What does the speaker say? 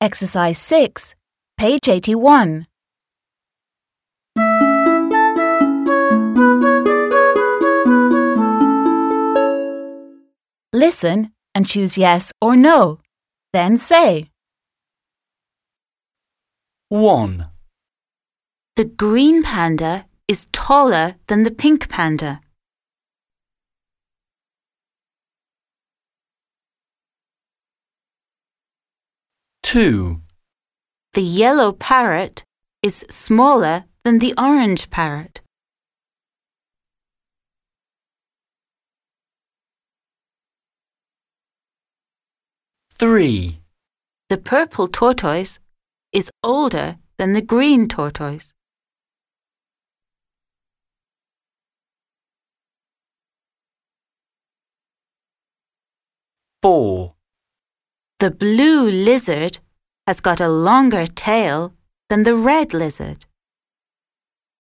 Exercise 6, page 81. Listen and choose yes or no. Then say, 1, The green panda is taller than the pink panda. 2, The yellow parrot is smaller than the orange parrot. 3, The purple tortoise is older than the green tortoise. 4, The blue lizard has got a longer tail than the red lizard.